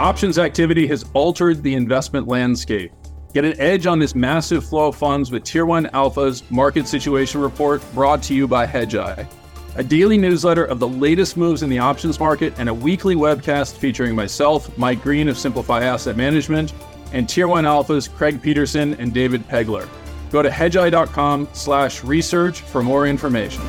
Options activity has altered the investment landscape. Get an edge on this massive flow of funds with Tier 1 Alpha's Market Situation Report, brought to you by Hedgeye, a daily newsletter of the latest moves in the options market and a weekly webcast featuring myself, Mike Green of Simplify Asset Management, and Tier 1 Alpha's Craig Peterson and David Pegler. Go to hedgeye.com/research for more information.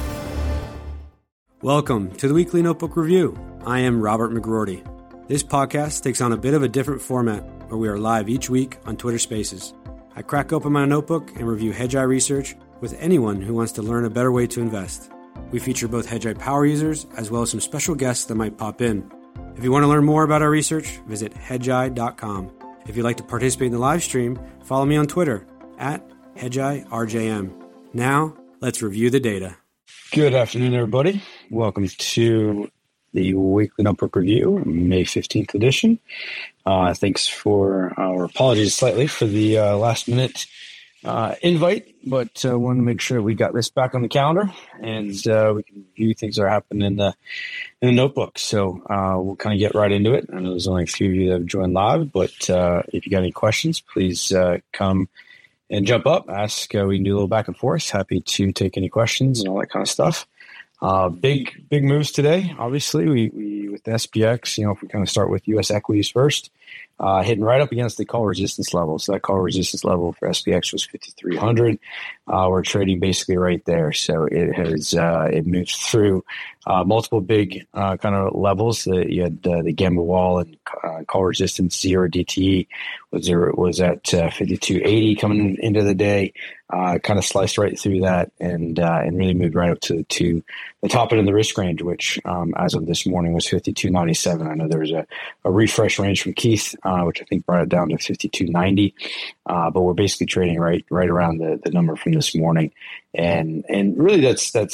Welcome to the Weekly Notebook Review. I am Robert McGroarty. This podcast takes on a bit of a different format where we are live each week on Twitter Spaces. I crack open my notebook and review Hedgeye research with anyone who wants to learn a better way to invest. We feature both Hedgeye power users as well as some special guests that might pop in. If you want to learn more about our research, visit hedgeye.com. If you'd like to participate in the live stream, follow me on Twitter at HedgeyeRJM. Now, let's review the data. Good afternoon, everybody. Welcome to the Weekly Notebook Review, May 15th edition. Thanks for our apologies slightly for the last minute invite, but wanted to make sure we got this back on the calendar and we can review things that are happening in the notebook. So we'll kind of get right into it. I know there's only a few of you that have joined live, but if you got any questions, please come and jump up, ask. We can do a little back and forth. Happy to take any questions and all that kind of stuff. Big moves today. Obviously, we with the SPX, if we kind of start with U.S. equities first, hitting right up against the call resistance level. So that call resistance level for SPX was 5,300. We're trading basically right there. So it moved through multiple big kind of levels. You had the Gamma Wall and call resistance 0 DTE was at 5280 coming into the day. Kind of sliced right through that and really moved right up to the top end of the risk range, which as of this morning was 5297. I know there was a refresh range from Keith, which I think brought it down to 5290. But we're basically trading right around the number from this morning, and really that's the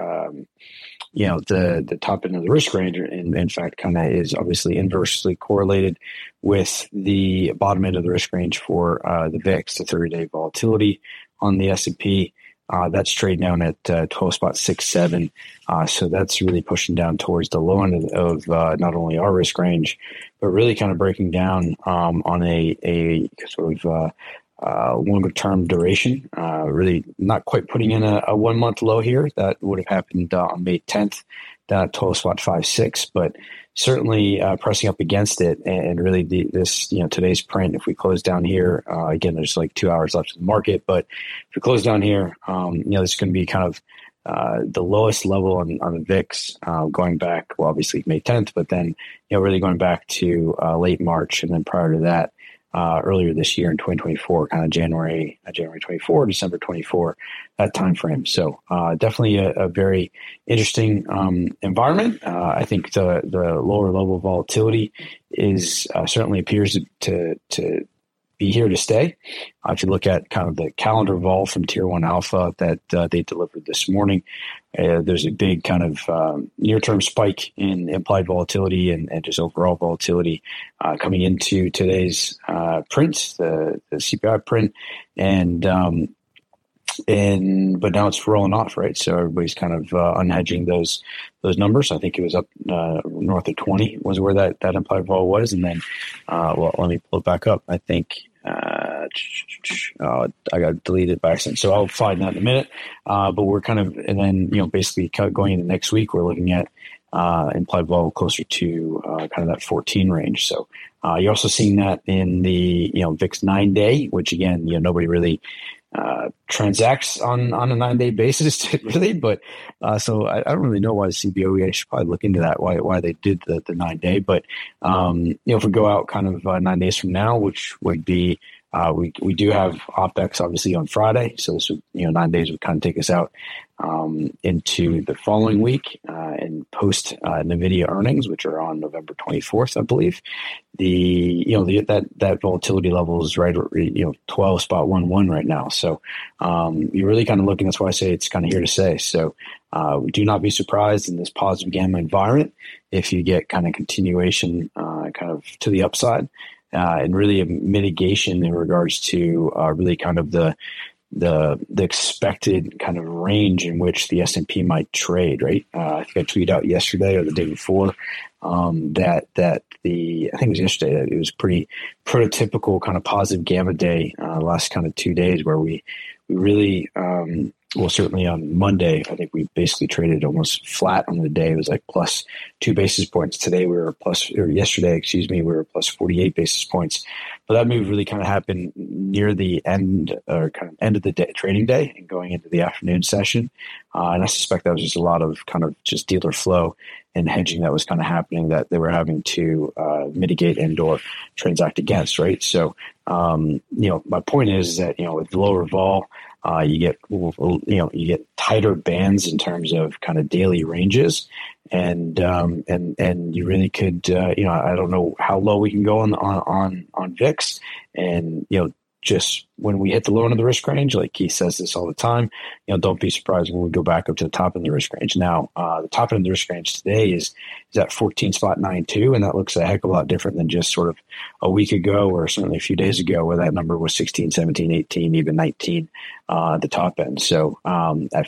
top end of the risk range, and in fact kind of is obviously inversely correlated with the bottom end of the risk range for the VIX, the 30-day volatility on the S&P. That's trading down at 12.67. So that's really pushing down towards the low end of not only our risk range, but really kind of breaking down on a sort of longer term duration. Really not quite putting in a 1 month low here. That would have happened on May 10th, down at 12.56, but certainly pressing up against it. And really today's print, if we close down here, again, there's like 2 hours left in the market, but if we close down here, this is going to be kind of the lowest level on the VIX going back, well, obviously May 10th, but then, really going back to late March. And then prior to that, earlier this year in 2024, kind of January 24, December 24, that time frame. So definitely a very interesting environment. I think the lower level of volatility is certainly appears to be here to stay. If you look at kind of the calendar vol from Tier 1 Alpha that they delivered this morning, there's a big kind of near-term spike in implied volatility and just overall volatility coming into today's print, the CPI print, but now it's rolling off, right? So everybody's kind of unhedging those numbers. I think it was up north of 20 was where that implied vol was, and then let me pull it back up. I think I got deleted by accident, so I'll find that in a minute. But we're kind of, and then basically going into next week, we're looking at implied vol closer to kind of that 14 range. So you're also seeing that in the VIX 9-day, which again nobody really transacts on a 9-day basis really, but so I don't really know why the CBOE. I should probably look into that, why they did the 9-day, but if we go out kind of 9 days from now, which would be we do have OPEX obviously on Friday, so this would 9 days would kind of take us out into the following week and post NVIDIA earnings, which are on November 24th, I believe. That volatility level is right 12.11 right now. So you're really kind of looking. That's why I say it's kind of here to stay. So do not be surprised in this positive gamma environment if you get kind of continuation kind of to the upside. And really a mitigation in regards to really kind of the the expected kind of range in which the S&P might trade, right? I think I tweeted out yesterday or the day before that I think it was yesterday, that it was pretty prototypical kind of positive gamma day last kind of 2 days where we really certainly on Monday, I think we basically traded almost flat on the day. It was like plus 2 basis points. Today yesterday, we were plus 48 basis points. But that move really kind of happened near the end or kind of end of the day, trading day and going into the afternoon session. And I suspect that was just a lot of kind of just dealer flow and hedging that was kind of happening that they were having to mitigate and/or transact against, right? So, my point is that, with lower vol, you get tighter bands in terms of kind of daily ranges, and you really could, I don't know how low we can go on VIX, and just when we hit the low end of the risk range, like Keith says this all the time, don't be surprised when we go back up to the top end of the risk range. Now, the top end of the risk range today is at 14.92, and that looks a heck of a lot different than just sort of a week ago or certainly a few days ago where that number was 16, 17, 18, even 19 at the top end. So at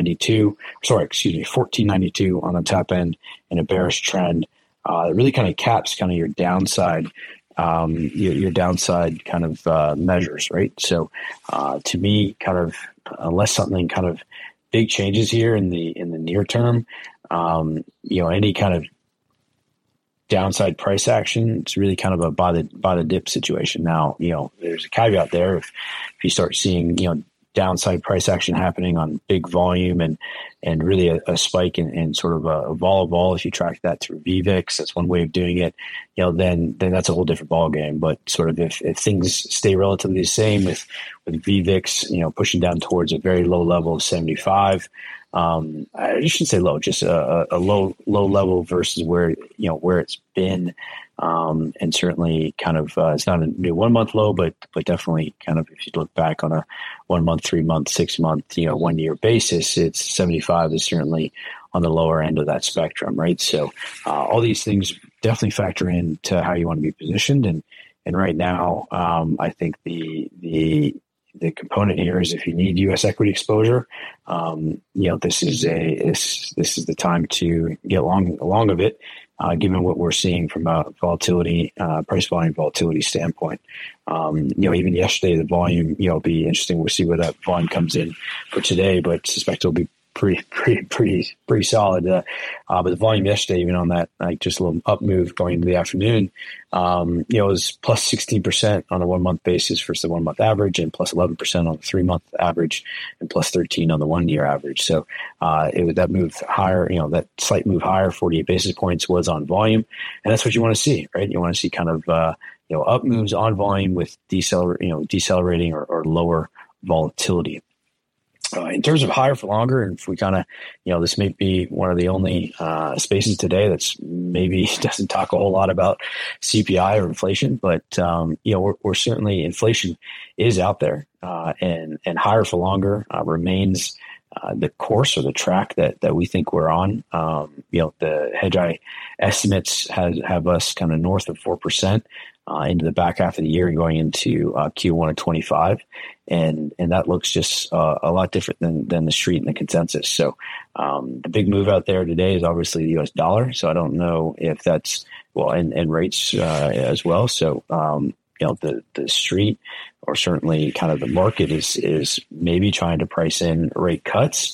14.92 on the top end in a bearish trend, it really kind of caps kind of your downside. Your downside kind of measures, right? So to me, kind of unless something kind of big changes here in the near term, any kind of downside price action, it's really kind of a by the dip situation. Now, there's a caveat there. If you start seeing downside price action happening on big volume and really a spike in sort of a vol, if you track that through VVIX, that's one way of doing it, then that's a whole different ball game. But sort of if things stay relatively the same with VVIX, pushing down towards a very low level of 75, I shouldn't say low, just a low level versus where it's been. And certainly kind of, it's not a new 1 month low, but definitely kind of, if you look back on a 1 month, 3 month, 6 month, 1 year basis, it's 75 is certainly on the lower end of that spectrum, right? So, all these things definitely factor into how you want to be positioned. And right now, I think the component here is if you need U.S. equity exposure, this is the time to get along of it. Given what we're seeing from a volatility, price volume volatility standpoint. Even yesterday, the volume, it'll be interesting. We'll see where that volume comes in for today, but suspect it'll be pretty solid. But the volume yesterday, even on that, just a little up move going into the afternoon, it was plus 16% on a 1 month basis versus the 1 month average, and plus 11% on the 3 month average, and plus 13 on the 1 year average. So, that move higher, that slight move higher, 48 basis points was on volume. And that's what you want to see, right? You want to see kind of, up moves on volume with decelerating or lower volatility. In terms of higher for longer, and if we kind of, this may be one of the only spaces today that's maybe doesn't talk a whole lot about CPI or inflation, but we're certainly, inflation is out there, and higher for longer remains the course or the track that we think we're on. The Hedgeye estimates have us kind of north of 4%. Into the back half of the year and going into Q1 of 25. And that looks just a lot different than the street and the consensus. So the big move out there today is obviously the US dollar. So I don't know if that's, and rates as well. So, the street or certainly kind of the market is maybe trying to price in rate cuts.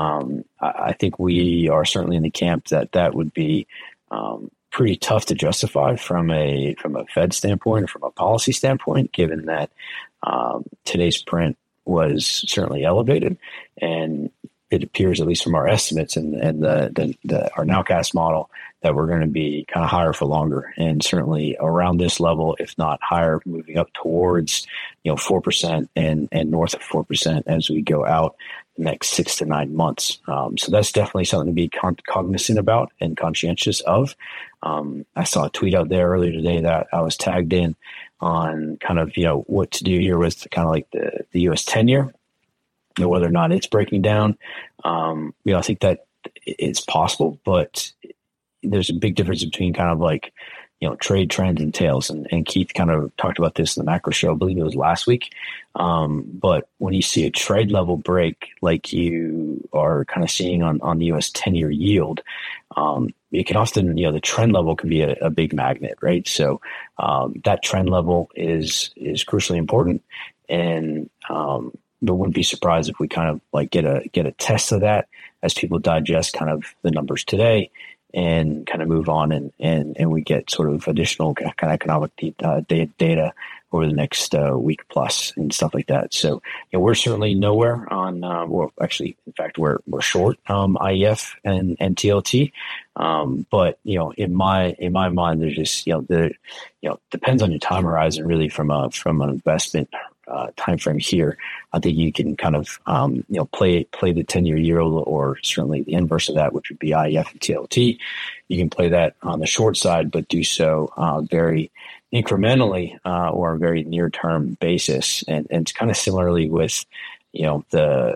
I think we are certainly in the camp that would be pretty tough to justify from a Fed standpoint or from a policy standpoint, given that today's print was certainly elevated, and it appears, at least from our estimates and our nowcast model, that we're going to be kind of higher for longer, and certainly around this level, if not higher, moving up towards 4% and north of 4% as we go out the next 6 to 9 months. So that's definitely something to be cognizant about and conscientious of. I saw a tweet out there earlier today that I was tagged in on kind of, what to do here with kind of like the U.S. 10-year, whether or not it's breaking down. I think that it's possible, but there's a big difference between kind of like, trade trends entails. And Keith kind of talked about this in the macro show, I believe it was last week. But when you see a trade level break, like you are kind of seeing on the US 10-year yield, it can often, the trend level can be a big magnet, right? So, that trend level is crucially important. And, but wouldn't be surprised if we kind of like get a test of that as people digest kind of the numbers today and kind of move on and we get sort of additional kind of economic data over the next week plus and stuff like that. So, we're certainly nowhere on, well, actually, in fact, we're short, IEF and TLT. But, in my mind, there's just, depends on your time horizon really from an investment time frame here. I think you can kind of, play the 10-year yield, or certainly the inverse of that, which would be IEF and TLT. You can play that on the short side, but do so very incrementally or a very near-term basis. And it's kind of similarly with, the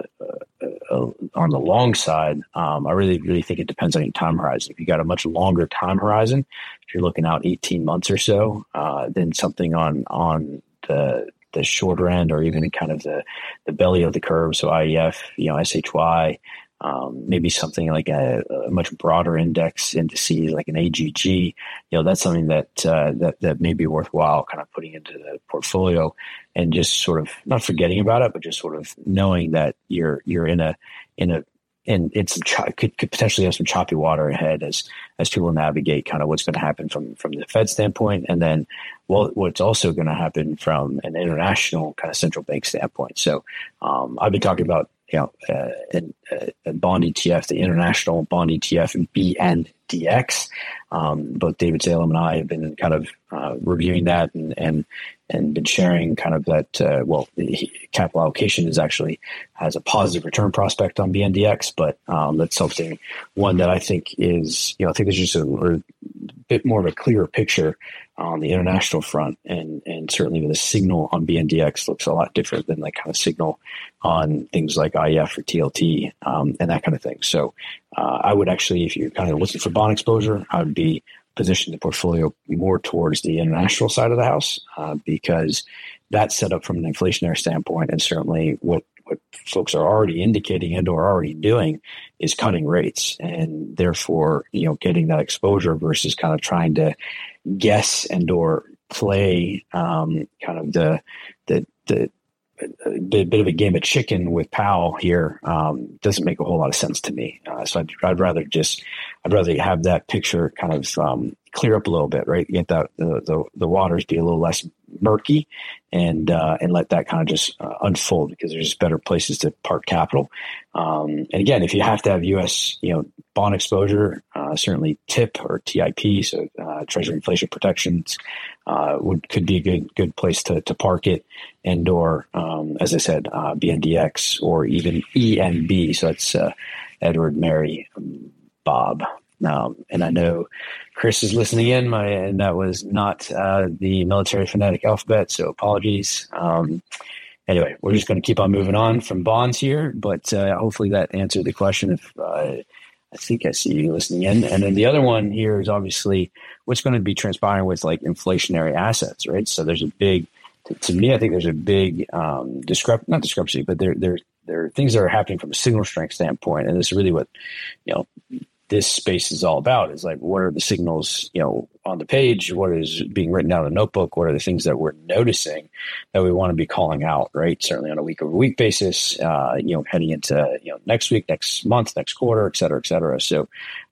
on the long side, I really think it depends on your time horizon. If you got a much longer time horizon, if you're looking out 18 months or so, then something on the shorter end, or even in kind of the belly of the curve. So IEF, SHY, maybe something like a much broader indices like an AGG, that's something that may be worthwhile kind of putting into the portfolio, and just sort of not forgetting about it, but just sort of knowing that you're in a and it's could potentially have some choppy water ahead as people navigate kind of what's going to happen from the Fed standpoint, and then what's also going to happen from an international kind of central bank standpoint. So I've been talking about a bond ETF, the international bond ETF, BNDX. Both David Salem and I have been kind of reviewing that and been sharing kind of that, the capital allocation has a positive return prospect on BNDX, but that's something, one that I think is, I think there's just a bit more of a clearer picture on the international front, and certainly with the signal on BNDX looks a lot different than that kind of signal on things like IEF or TLT and that kind of thing. So I would actually, if you're kind of looking for bond exposure, I would be position the portfolio more towards the international side of the house because that's set up from an inflationary standpoint, and certainly what folks are already indicating and or already doing is cutting rates, and therefore getting that exposure versus kind of trying to guess and or play kind of the bit of a game of chicken with Powell here doesn't make a whole lot of sense to me. So I'd rather have that picture kind of clear up a little bit, right? Get that the waters be a little less murky, and let that kind of just unfold, because there's just better places to park capital. And again, if you have to have U.S. bond exposure, certainly TIP or TIP, so Treasury Inflation Protections, could be a good place to park it, and or as I said, BNDX or even EMB. So that's Edward, Mary, Bob. And I know Chris is listening in, and that was not the military phonetic alphabet, so apologies. Anyway, we're just going to keep on moving on from bonds here, but hopefully that answered the question. If I think I see you listening in. And then the other one here is obviously what's going to be transpiring with like inflationary assets, right? So there's a big, to me, I think there's a big not discrepancy, but there are things that are happening from a signal strength standpoint. And this is really what, this space is all about, is like, what are the signals, on the page? What is being written down in a notebook? What are the things that we're noticing that we want to be calling out, right? Certainly on a week over week basis, heading into, next week, next month, next quarter, et cetera, et cetera. So,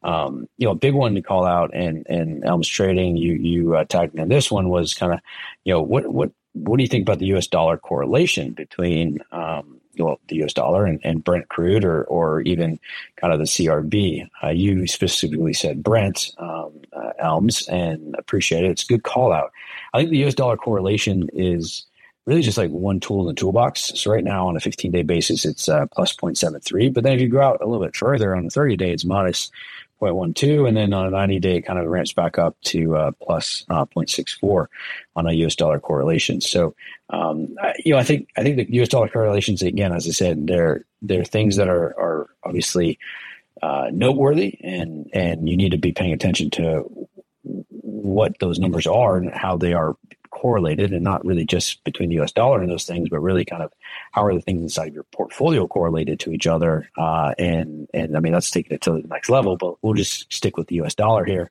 a big one to call out, and Elms Trading, you tagged in this one, was kind of, what do you think about the US dollar correlation between, the US dollar and Brent crude, or even kind of the CRB? You specifically said Brent, Elms, and appreciate it. It's a good call out. I think the US dollar correlation is really just like one tool in the toolbox. So right now on a 15-day basis, it's plus 0.73. But then if you go out a little bit further on the 30-day, it's minus 0.12, and then on a 90-day, it kind of ramps back up to plus 0.64 on a U.S. dollar correlation. So, I think the U.S. dollar correlations, again, as I said, they're things that are obviously noteworthy, and you need to be paying attention to what those numbers are and how they are correlated, and not really just between the US dollar and those things, but really kind of how are the things inside of your portfolio correlated to each other. And I mean, that's taking it to the next level, but we'll just stick with the US dollar here.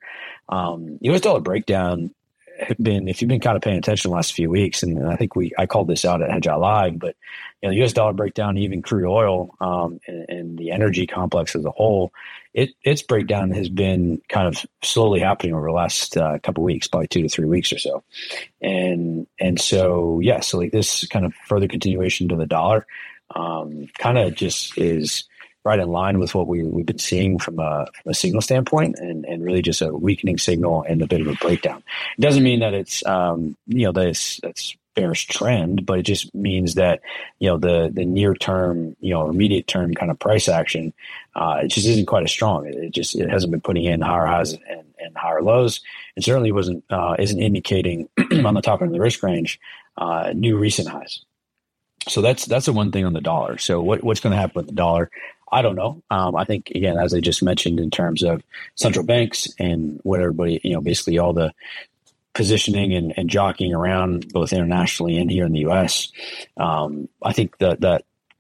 US dollar breakdown have been, if you've been kind of paying attention the last few weeks, and I think I called this out at Hedge Out Live, but the US dollar breakdown, even crude oil, and the energy complex as a whole, its breakdown has been kind of slowly happening over the last couple of weeks, probably 2 to 3 weeks or so. And so, yeah, so like this kind of further continuation to the dollar kind of just is right in line with what we've been seeing from a signal standpoint, and really just a weakening signal and a bit of a breakdown. It doesn't mean that it's, that's bearish trend, but it just means that, the near term, immediate term kind of price action, it just isn't quite as strong. It hasn't been putting in higher highs and higher lows. It certainly isn't indicating on the top end of the risk range, new recent highs. So that's the one thing on the dollar. So what's going to happen with the dollar? I don't know. I think, again, as I just mentioned, in terms of central banks and what everybody, basically all the positioning and jockeying around both internationally and here in the U.S., I think that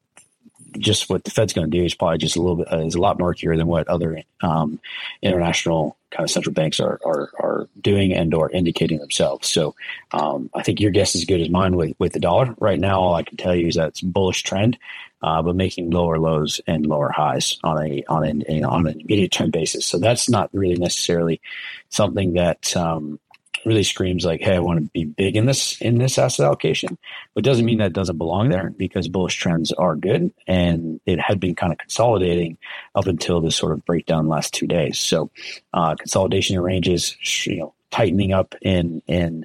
just what the Fed's going to do is probably just is a lot murkier than what other international kind of central banks are doing and or indicating themselves. So I think your guess is as good as mine with the dollar. Right now, all I can tell you is that it's a bullish trend, but making lower lows and lower highs on an immediate term basis. So that's not really necessarily something that really screams like, hey, I want to be big in this asset allocation. But it doesn't mean that it doesn't belong there, because bullish trends are good, and it had been kind of consolidating up until this sort of breakdown last 2 days. So consolidation in ranges, tightening up in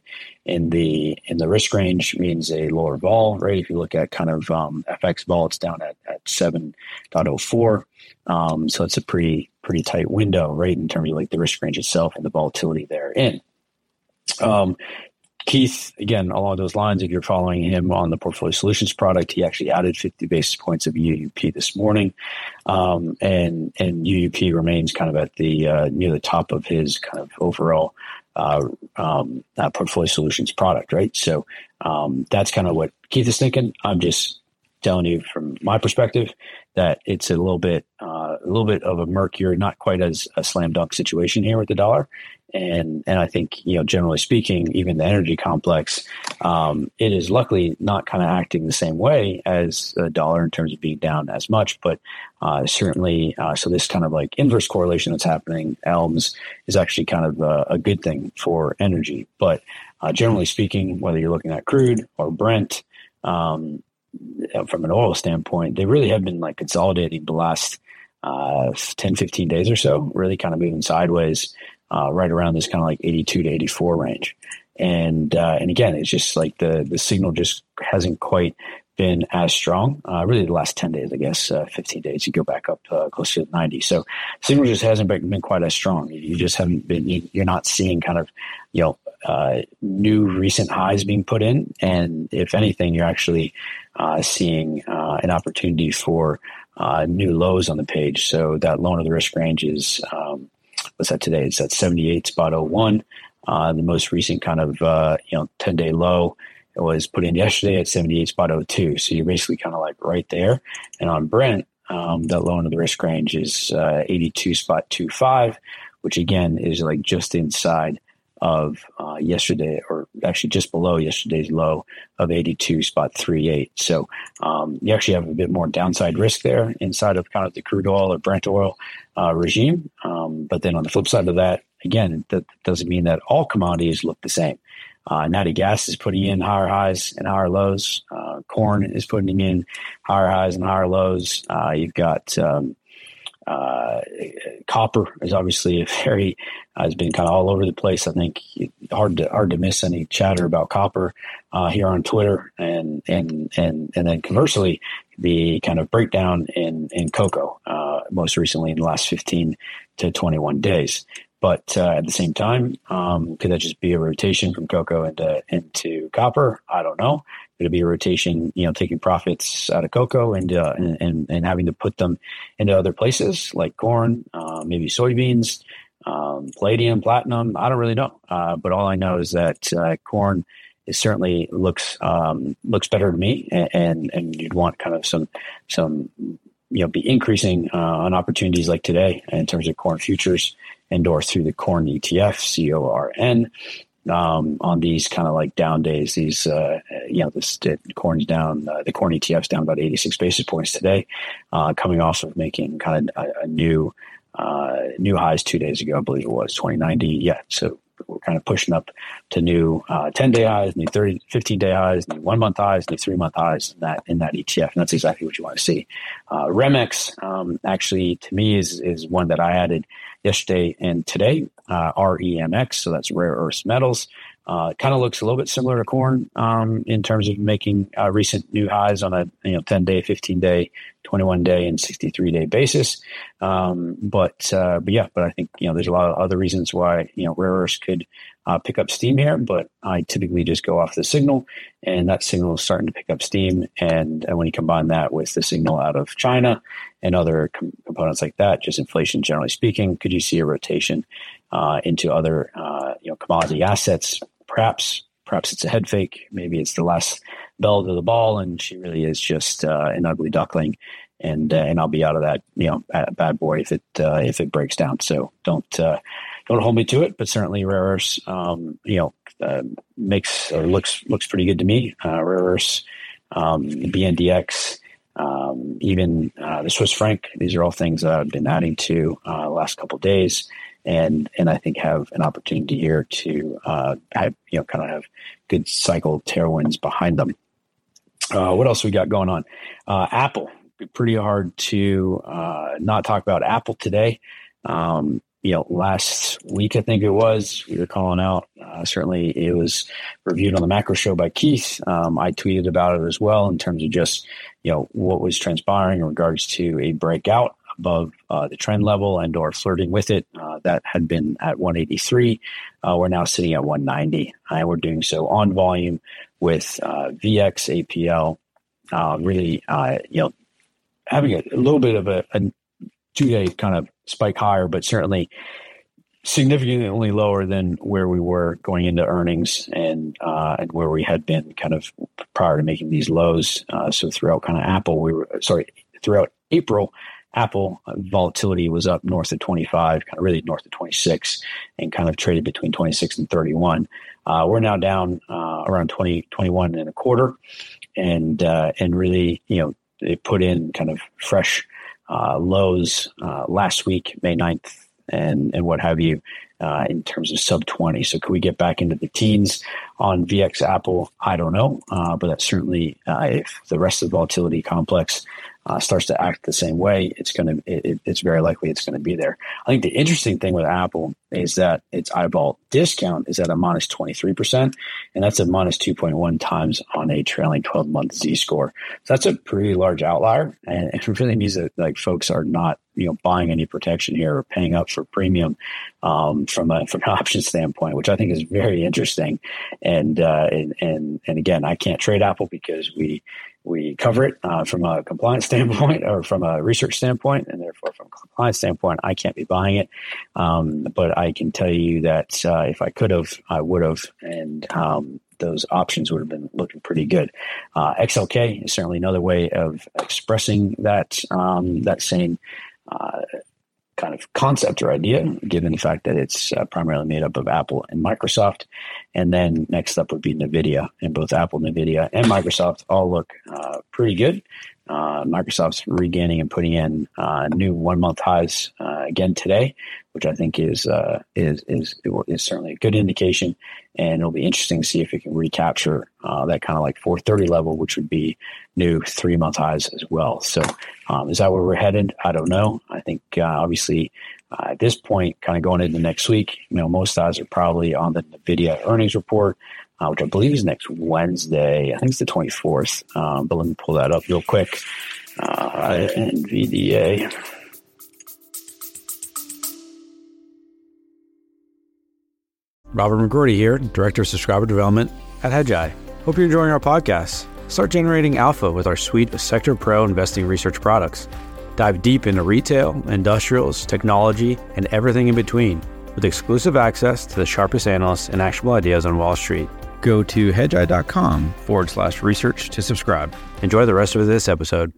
the risk range means a lower vol, right? If you look at kind of FX vol, it's down at 7.04. So it's a pretty tight window, right, in terms of like the risk range itself and the volatility therein. Keith, again, along those lines, if you're following him on the Portfolio Solutions product, he actually added 50 basis points of UUP this morning. And UUP remains kind of at the near the top of his kind of overall Portfolio Solutions product, right? So that's kind of what Keith is thinking. I'm just telling you from my perspective that it's a little bit of a murkier, not quite as a slam dunk situation here with the dollar. And I think, generally speaking, even the energy complex, it is luckily not kind of acting the same way as the dollar in terms of being down as much, but certainly, so this kind of like inverse correlation that's happening, ELMS, is actually kind of a good thing for energy. But generally speaking, whether you're looking at crude or Brent, from an oil standpoint, they really have been like consolidating the last 10, 15 days or so, really kind of moving sideways right around this kind of like 82 to 84 range. And again, it's just like the signal just hasn't quite been as strong. Really the last 10 days, I guess, 15 days, you go back up closer to 90. So signal just hasn't been quite as strong. You just haven't been, you're not seeing kind of, new recent highs being put in. And if anything, you're actually seeing an opportunity for new lows on the page. So that low end of the risk range is, what's that today? It's at 78.01. The most recent kind of, 10-day low was put in yesterday at 78.02. So you're basically kind of like right there. And on Brent, that low end of the risk range is 82.25, which again is like just inside of yesterday, or actually just below yesterday's low of 82.38. So you actually have a bit more downside risk there inside of kind of the crude oil or Brent oil regime. But then on the flip side of that, again, that doesn't mean that all commodities look the same. Natty gas is putting in higher highs and higher lows. Corn is putting in higher highs and higher lows. You've got copper is obviously has been kind of all over the place. I think hard to miss any chatter about copper here on Twitter, and then conversely, the kind of breakdown in cocoa most recently in the last 15 to 21 days. But at the same time, could that just be a rotation from cocoa into copper? I don't know. Could it be a rotation, taking profits out of cocoa and having to put them into other places like corn, maybe soybeans? Palladium, platinum, I don't really know. But all I know is that corn is certainly looks better to me, and you'd want kind of some be increasing on opportunities like today in terms of corn futures and or through the corn ETF, CORN. On these kind of like down days, these corn's down, the corn ETF's down about 86 basis points today, coming off of making kind of a new highs 2 days ago. I believe it was 2090. Yeah, so we're kind of pushing up to new 10-day highs, new 15-day highs, new 1 month highs, new 3 month highs in that ETF, and that's exactly what you want to see. REMX actually to me is one that I added yesterday and today. REMX, so that's rare earth metals. Kind of looks a little bit similar to corn in terms of making recent new highs on a 10-day, 15-day, 21-day, and 63-day basis. But I think there's a lot of other reasons why rare earths could pick up steam here. But I typically just go off the signal, and that signal is starting to pick up steam. And when you combine that with the signal out of China and other components like that, just inflation generally speaking, could you see a rotation into other commodity assets? Perhaps it's a head fake. Maybe it's the last bell to the ball, and she really is just an ugly duckling. And I'll be out of that bad boy if it breaks down. So don't hold me to it. But certainly rare earths makes or looks pretty good to me. Rare earths, BNDX, even the Swiss franc. These are all things that I've been adding to the last couple of days. And I think have an opportunity here to have good cycle tailwinds behind them. What else we got going on? Apple. Pretty hard to not talk about Apple today. Last week I think it was, we were calling out. Certainly it was reviewed on the Macro Show by Keith. I tweeted about it as well in terms of just what was transpiring in regards to a breakout above the trend level and or flirting with it. That had been at 183. We're now sitting at 190. And we're doing so on volume with VX, APL, really, having a little bit of a 2-day kind of spike higher, but certainly significantly lower than where we were going into earnings and where we had been kind of prior to making these lows. So throughout kind of throughout April, Apple volatility was up north of 25, kind of really north of 26, and kind of traded between 26 and 31. We're now down around 20, 21 and a quarter, and really, they put in kind of fresh lows last week, May 9th, and what have you, in terms of sub 20. So could we get back into the teens on VX Apple? I don't know, but that's certainly if the rest of the volatility complex starts to act the same way, it's very likely it's going to be there. I think the interesting thing with Apple is that its eyeball discount is at a minus 23%, and that's a minus 2.1 times on a trailing 12-month Z-score. So that's a pretty large outlier, and it really means that folks are not buying any protection here or paying up for premium from an option standpoint, which I think is very interesting. And again, I can't trade Apple because we cover it from a compliance standpoint or from a research standpoint, and therefore from a compliance standpoint, I can't be buying it. But I can tell you that if I could have, I would have, and those options would have been looking pretty good. XLK is certainly another way of expressing that same kind of concept or idea, given the fact that it's primarily made up of Apple and Microsoft. And then next up would be NVIDIA, and both Apple, NVIDIA, and Microsoft all look pretty good. Microsoft's regaining and putting in new 1 month highs again today, which I think is certainly a good indication. And it'll be interesting to see if it can recapture that kind of like 430 level, which would be new 3 month highs as well. So is that where we're headed? I don't know. I think obviously at this point, kind of going into next week, most eyes are probably on the NVIDIA earnings report, which I believe is next Wednesday. I think it's the 24th. But let me pull that up real quick. NVIDIA. Robert McGroarty here, Director of Subscriber Development at Hedgeye. Hope you're enjoying our podcast. Start generating alpha with our suite of Sector Pro investing research products. Dive deep into retail, industrials, technology, and everything in between with exclusive access to the sharpest analysts and actionable ideas on Wall Street. Go to hedgeye.com/research to subscribe. Enjoy the rest of this episode.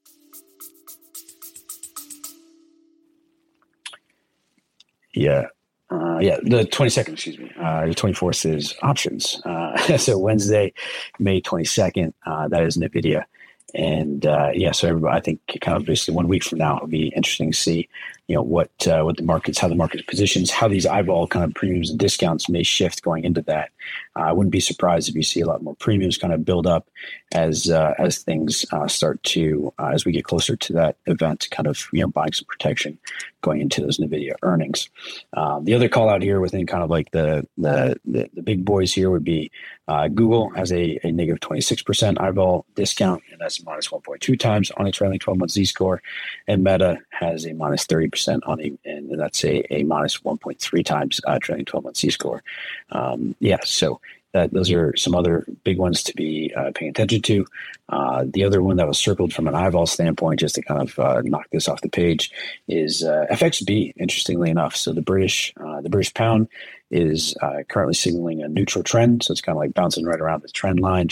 The 22nd, the 24th is options. So Wednesday, May 22nd, that is NVIDIA. And so everybody, I think kind of basically 1 week from now, it'll be interesting to see, what the markets, how the market positions, how these eyeball kind of premiums and discounts may shift going into that. I wouldn't be surprised if you see a lot more premiums kind of build up as things start to, as we get closer to that event, kind of, buying some protection going into those NVIDIA earnings. The other call out here within kind of like the big boys here would be Google has a negative 26% eyeball discount, and that's minus 1.2 times on a trailing 12-month Z-score, and Meta has a minus 30% and that's a minus 1.3 times trailing 12-month Z-score. So those are some other big ones to be paying attention to. The other one that was circled from an eyeball standpoint, just to kind of knock this off the page, is FXB. Interestingly enough, so the British pound is currently signaling a neutral trend. So it's kind of like bouncing right around the trade line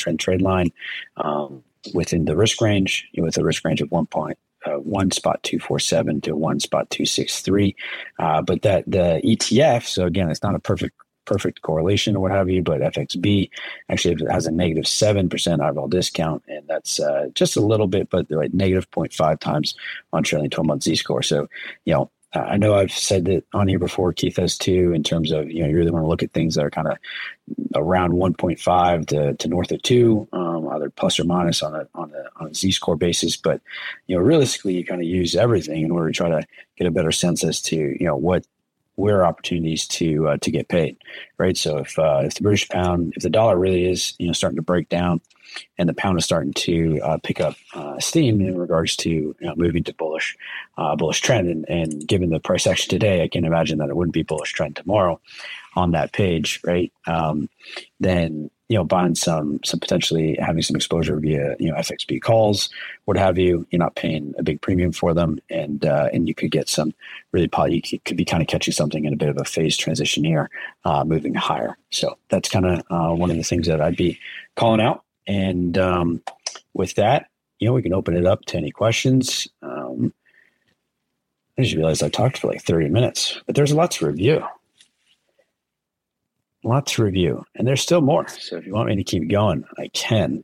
within the risk range, with a risk range of 1.247 to 1.263. But that the ETF, so again, it's not a perfect correlation or what have you, but FXB actually has a negative 7% eyeball discount, and that's just a little bit, but like negative 0.5 times on trailing 12-month Z-score. So, I know I've said that on here before, Keith has too, in terms of, you really want to look at things that are kind of around 1.5 to north of 2, either plus or minus on a Z-score basis. But, realistically, you kind of use everything in order to try to get a better sense as to, where are opportunities to get paid, right? So if the British pound, if the dollar really is, starting to break down, and the pound is starting to pick up steam in regards to moving to bullish trend, and given the price action today, I can imagine that it wouldn't be bullish trend tomorrow on that page, right? Then buying some potentially having some exposure via FXB calls, what have you. You're not paying a big premium for them, and you could get some really you could be kind of catching something in a bit of a phase transition here, moving higher. So that's kind of one of the things that I'd be calling out. And with that, we can open it up to any questions. I just realized I talked for like 30 minutes, but there's a lot to review. And there's still more. So if you want me to keep going, I can.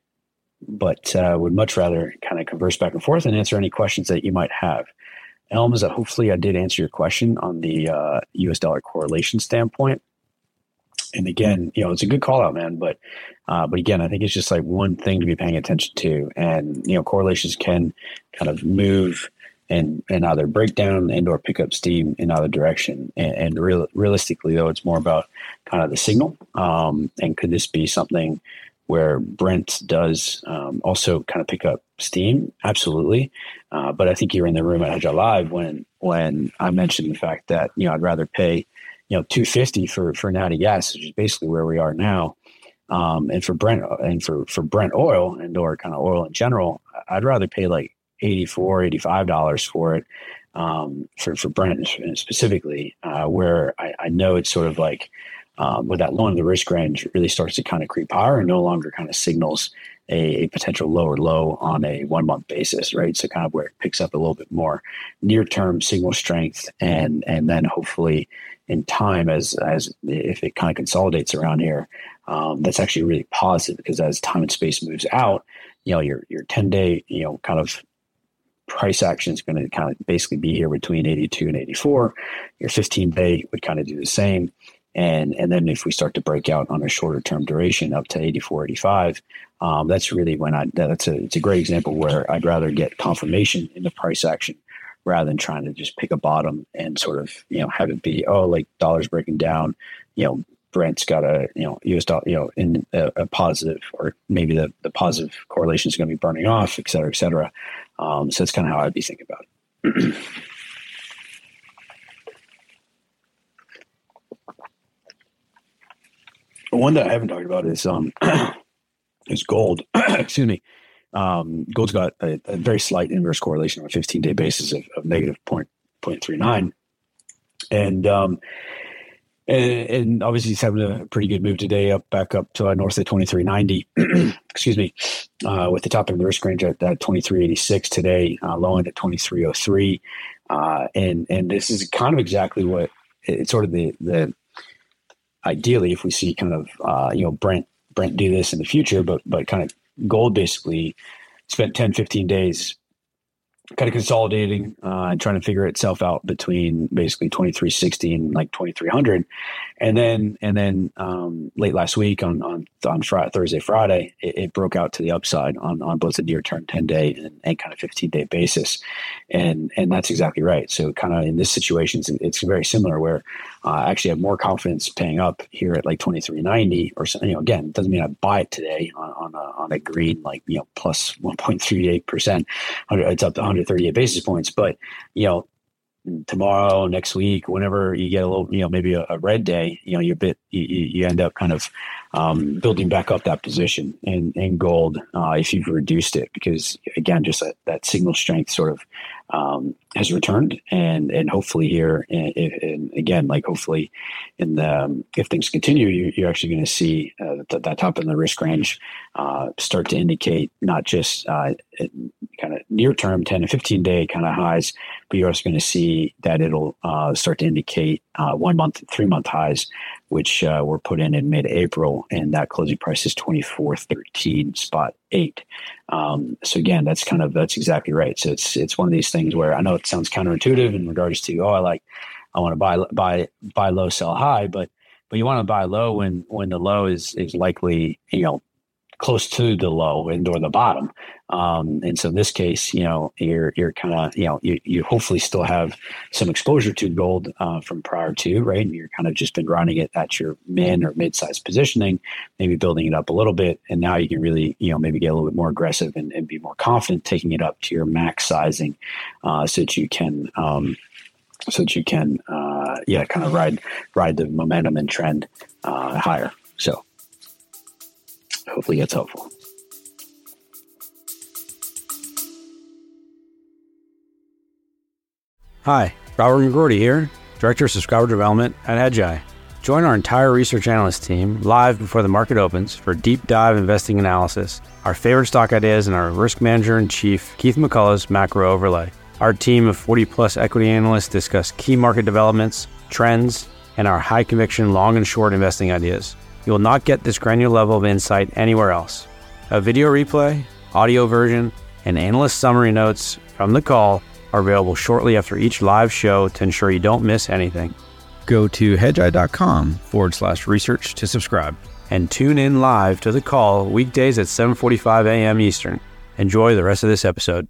But would much rather kind of converse back and forth and answer any questions that you might have. Elms, hopefully I did answer your question on the US dollar correlation standpoint. And again, it's a good call out, man. But again, I think it's just like one thing to be paying attention to. And, correlations can kind of move and either break down and or pick up steam in either direction. And realistically, though, it's more about kind of the signal. And could this be something where Brent does also kind of pick up steam? Absolutely. But I think you're in the room at Hedge Live when I mentioned the fact that, I'd rather pay $250 for natty gas, which is basically where we are now. And for Brent oil and or kind of oil in general, I'd rather pay like $84, $85 for it, for Brent specifically, where I know it's sort of like with that low end of the risk range, it really starts to kind of creep higher and no longer kind of signals a potential lower low on a 1 month basis, right? So kind of where it picks up a little bit more near term signal strength, and then hopefully in time as if it kind of consolidates around here, that's actually really positive, because as time and space moves out, your 10-day kind of price action is going to kind of basically be here between 82 and 84. Your 15-day would kind of do the same. And then if we start to break out on a shorter term duration up to 84, 85, that's really when it's a great example where I'd rather get confirmation in the price action rather than trying to just pick a bottom and sort of, have it be, like dollar's breaking down, Brent's got a, US dollar, in a positive, or maybe the positive correlation is going to be burning off, et cetera, et cetera. So that's kind of how I'd be thinking about it. One that I haven't talked about is gold. Excuse me. Gold's got a very slight inverse correlation on a 15-day basis of negative 0.39. And obviously he's having a pretty good move today, back up to north of 2390. Excuse me, with the top end of the risk range at 2386 today, low end at 2303. And this is kind of exactly what it's sort of the ideally, if we see kind of Brent do this in the future, but kind of gold basically spent 10-15 days kind of consolidating and trying to figure itself out between basically 2360 and like 2300, and then late last week on Thursday, Friday, it broke out to the upside on both the near term 10-day and kind of 15-day basis, and that's exactly right. So kind of in this situation, it's very similar where I actually have more confidence paying up here at like 2390 or something. Again, it doesn't mean I buy it today on a green plus 1.38%. It's up to 138 basis points, but tomorrow, next week, whenever you get a little, maybe a red day, you end up kind of building back up that position in gold if you've reduced it, because again, just that signal strength sort of has returned, and hopefully here, and again, like hopefully if things continue, you're actually going to see that top in the risk range start to indicate not just kind of near term 10 and 15 day kind of highs, but you're also going to see that it'll start to indicate 1 month, 3 month highs, which were put in mid-April, and that closing price is 2413.8. So again, that's exactly right. So it's one of these things where I know it sounds counterintuitive in regards to I want to buy low, sell high, but you want to buy low when the low is likely close to the low and or the bottom. And so in this case, you're kind of, you hopefully still have some exposure to gold from prior to, right? And you're kind of just been running it at your min or mid-sized positioning, maybe building it up a little bit. And now you can really, maybe get a little bit more aggressive and be more confident taking it up to your max sizing so that you can kind of ride the momentum and trend higher. So hopefully that's helpful. Hi, Robert McGroarty here, Director of Subscriber Development at Hedgeye. Join our entire research analyst team live before the market opens for deep dive investing analysis, our favorite stock ideas, and our risk manager in chief, Keith McCullough's macro overlay. Our team of 40-plus equity analysts discuss key market developments, trends, and our high-conviction long and short investing ideas. You will not get this granular level of insight anywhere else. A video replay, audio version, and analyst summary notes from the call are available shortly after each live show to ensure you don't miss anything. Go to hedgeye.com/research to subscribe and tune in live to the call weekdays at 7:45 a.m. Eastern. Enjoy the rest of this episode.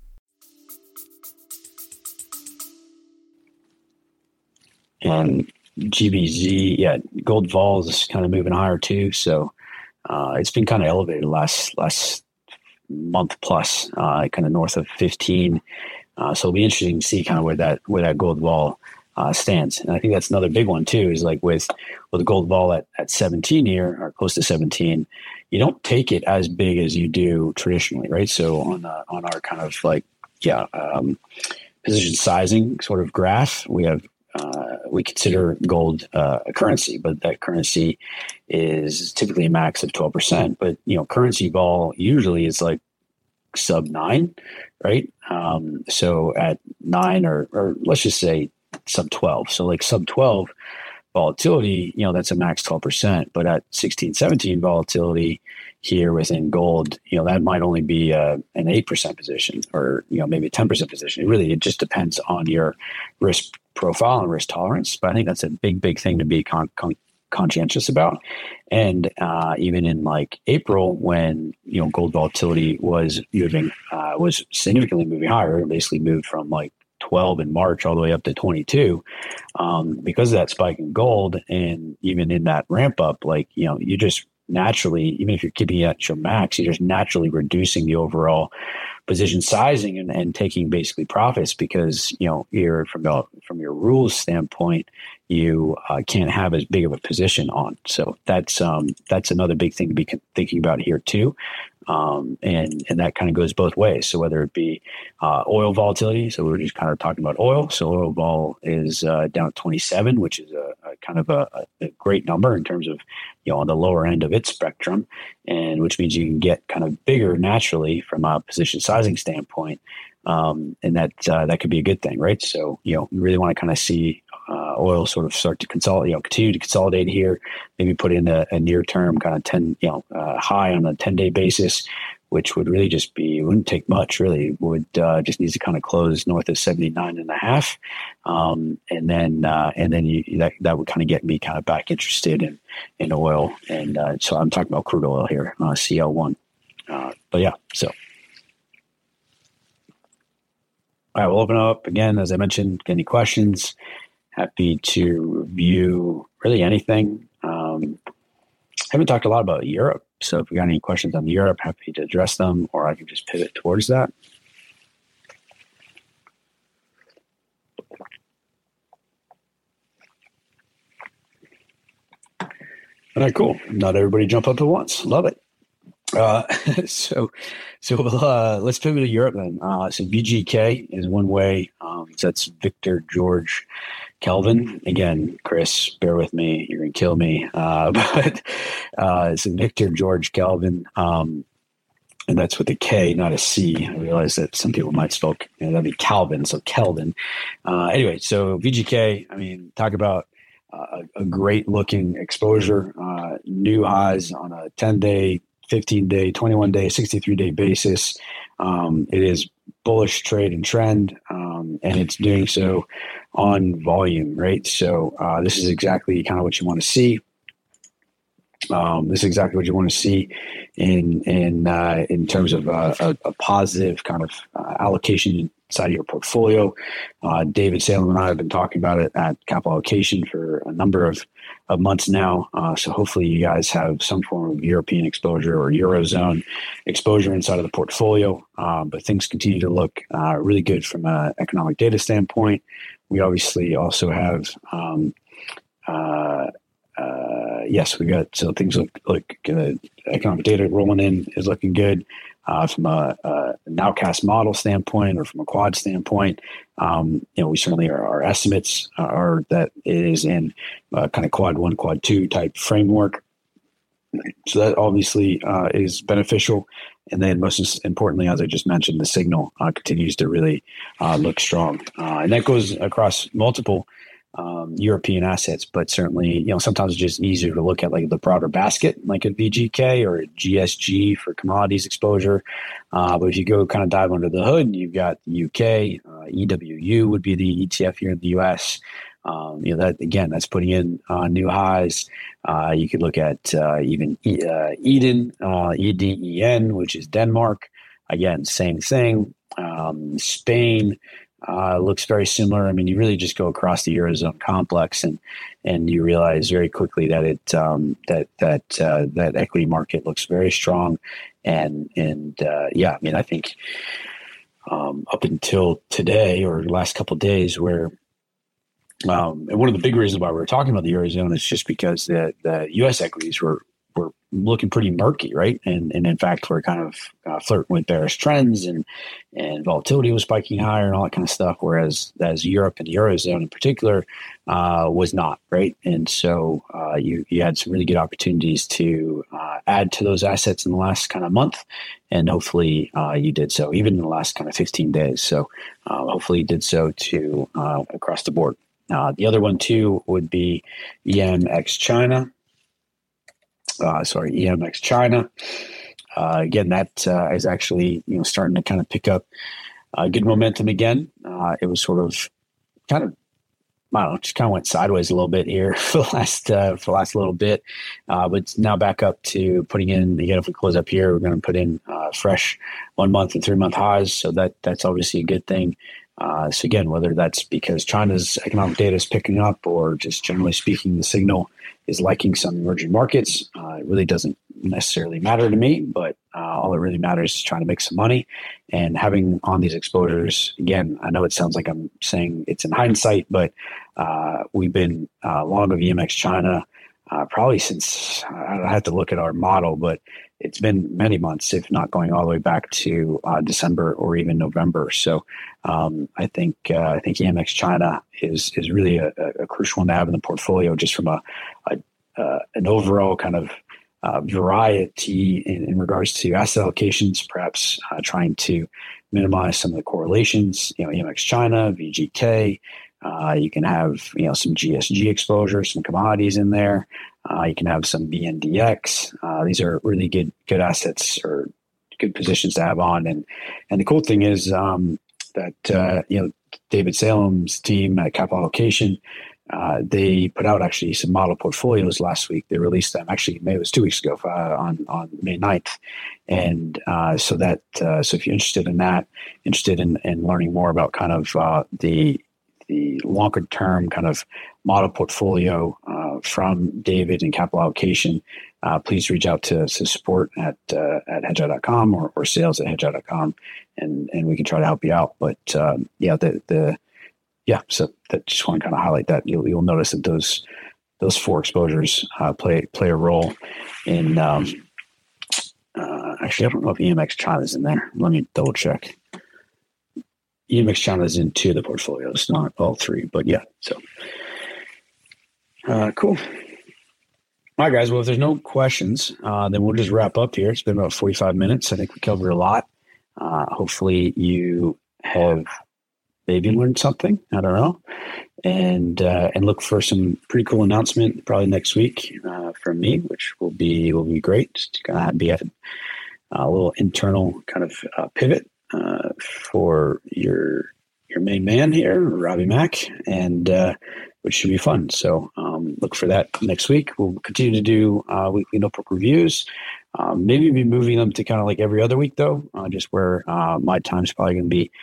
And GBZ, gold vol is kind of moving higher too. So it's been kind of elevated last month plus, kind of north of 15. So it'll be interesting to see kind of where that gold vol stands. And I think that's another big one too, is like with the gold vol at 17 here, or close to 17, you don't take it as big as you do traditionally, right? So on our kind of position sizing sort of graph, we consider gold a currency, but that currency is typically a max of 12%. But currency vol usually is like sub 9, right? So at 9 or let's just say sub 12. So like sub 12 volatility, that's a max 12%. But at 16, 17 volatility here within gold, that might only be an 8% position, or maybe a 10% position. It just depends on your risk profile and risk tolerance. But I think that's a big thing to be conscientious about. And even in like April, when gold volatility was significantly moving higher, it basically moved from like 12 in March all the way up to 22, because of that spike in gold. And even in that ramp up, you just naturally, even if you're keeping it at your max, you're just naturally reducing the overall position sizing and taking basically profits, because you're from your rules standpoint, you can't have as big of a position on. So that's another big thing to be thinking about here too. And that kind of goes both ways. So whether it be oil volatility, so we're just kind of talking about oil. So oil vol is down at 27, which is a kind of a great number in terms of, on the lower end of its spectrum, and which means you can get kind of bigger naturally from a position sizing standpoint. And that could be a good thing, right? So, you really want to kind of see oil sort of start to consolidate, continue to consolidate here, maybe put in a near term kind of 10, high on a 10-day basis, which would really just be, it wouldn't take much really, would just needs to kind of close north of 79.5. And then that would kind of get me kind of back interested in oil. And so I'm talking about crude oil here, CL1. But yeah, so. All right, we'll open up again. As I mentioned, any questions, happy to review really anything. Haven't talked a lot about Europe, so if you got any questions on Europe, happy to address them, or I can just pivot towards that. All right, cool. Not everybody jump up at once. Love it. So let's pivot to Europe then. So VGK is one way. So that's Victor George Kelvin. Again, Chris, bear with me. You're going to kill me. But it's Victor George Kelvin. And that's with a K, not a C. I realize that some people might spell, that'd be Calvin. So Kelvin. Anyway, so VGK, talk about a great looking exposure, new highs on a 10-day, 15-day, 21-day, 63-day basis. It is bullish trade and trend, and it's doing so on volume, right? So this is exactly kind of what you want to see. This is exactly what you want to see in terms of a positive kind of allocation inside of your portfolio. David Salem and I have been talking about it at Capital Allocation for a number of months now. So hopefully you guys have some form of European exposure or Eurozone exposure inside of the portfolio. But things continue to look really good from an economic data standpoint. We obviously also have, we got, so things look good. Economic data rolling in is looking good. From a nowcast model standpoint or from a quad standpoint, we certainly our estimates are that it is in kind of quad 1, quad 2 type framework. So that obviously is beneficial. And then most importantly, as I just mentioned, the signal continues to really look strong. And that goes across multiple European assets, but certainly, sometimes it's just easier to look at like the broader basket, like a VGK or a GSG for commodities exposure. But if you go kind of dive under the hood, you've got the UK, EWU would be the ETF here in the US. That again, that's putting in new highs. You could look at even Eden, EDEN, which is Denmark. Again, same thing. Spain. Looks very similar. You really just go across the Eurozone complex and you realize very quickly that that equity market looks very strong. I think up until today or the last couple of days where and one of the big reasons why we're talking about the Eurozone is just because the U.S. equities were looking pretty murky, right? And in fact, we're kind of flirting with bearish trends and volatility was spiking higher and all that kind of stuff. Whereas Europe and the Eurozone in particular was not, right? And so you had some really good opportunities to add to those assets in the last kind of month. And hopefully you did so even in the last kind of 15 days. So hopefully you did so too across the board. The other one too would be EMX China. EMX China. Again, that is actually starting to kind of pick up good momentum again. It was sort of kind of, just kind of went sideways a little bit here for the last little bit, but it's now back up to putting in. Again, if we close up here, we're going to put in fresh 1 month and 3 month highs. So that's obviously a good thing. So again, whether that's because China's economic data is picking up or just generally speaking, the signal is liking some emerging markets, it really doesn't necessarily matter to me, but all that really matters is trying to make some money, and having on these exposures. Again, I know it sounds like I'm saying it's in hindsight, but we've been long of EMX China probably since, I have to look at our model, but it's been many months, if not going all the way back to December or even November. So I think EMX China is really a crucial one to have in the portfolio, just from an overall kind of variety in regards to asset allocations, perhaps trying to minimize some of the correlations. EMX China, VGK. You can have some GSG exposure, some commodities in there. You can have some BNDX. These are really good assets or good positions to have on. And the cool thing is that David Salem's team at Capital Allocation, they put out actually some model portfolios last week. They released them actually, maybe it was 2 weeks ago on May 9th. And so if you're interested in that, interested in learning more about kind of the longer term kind of model portfolio from David and Capital Allocation, please reach out to support at hedgeye.com or sales at hedgeye.com, and we can try to help you out. But so that just want to kind of highlight that. You'll notice that those 4 exposures play a role in. Actually, I don't know if EMX China is in there. Let me double check. EMX China is in 2 of the portfolios, not all 3, but yeah. So, cool. All right, guys. Well, if there's no questions, then we'll just wrap up here. It's been about 45 minutes. I think we covered a lot. Hopefully you have maybe learned something. I don't know. And look for some pretty cool announcement probably next week from me, which will be great. Just to kind of be a little internal kind of pivot for your main man here, Robbie Mack, and which should be fun. So look for that next week. We'll continue to do weekly notebook reviews. Maybe be moving them to kind of like every other week, though, just where my time's probably going to be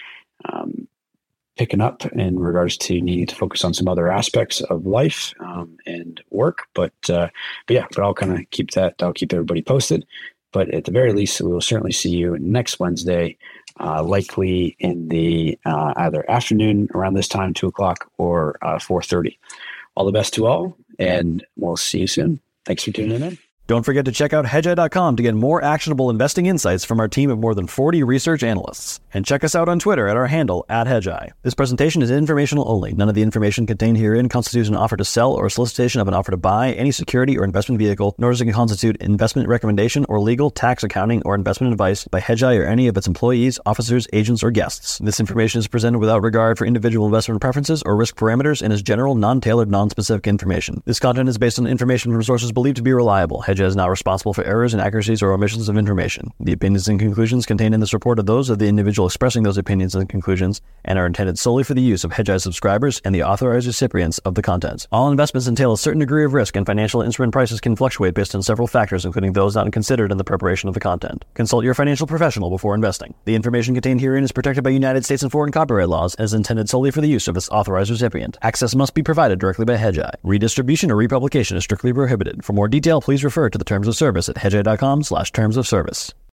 picking up in regards to needing to focus on some other aspects of life and work. But I'll kind of keep that. I'll keep everybody posted. But at the very least, we will certainly see you next Wednesday, likely in the either afternoon around this time, 2:00 or 4:30. All the best to all, and we'll see you soon. Thanks for tuning in. Don't forget to check out hedgeye.com to get more actionable investing insights from our team of more than 40 research analysts. And check us out on Twitter at our handle, @hedgeye. This presentation is informational only. None of the information contained herein constitutes an offer to sell or a solicitation of an offer to buy any security or investment vehicle, nor does it constitute investment recommendation or legal, tax, accounting, or investment advice by Hedgeye or any of its employees, officers, agents, or guests. This information is presented without regard for individual investment preferences or risk parameters and is general, non-tailored, non-specific information. This content is based on information from sources believed to be reliable. Hedgeye is not responsible for errors, inaccuracies, or omissions of information. The opinions and conclusions contained in this report are those of the individual expressing those opinions and conclusions and are intended solely for the use of Hedgeye subscribers and the authorized recipients of the content. All investments entail a certain degree of risk, and financial instrument prices can fluctuate based on several factors, including those not considered in the preparation of the content. Consult your financial professional before investing. The information contained herein is protected by United States and foreign copyright laws and is intended solely for the use of its authorized recipient. Access must be provided directly by Hedgeye. Redistribution or republication is strictly prohibited. For more detail, please refer to the terms of service at hedgeye.com/terms of service.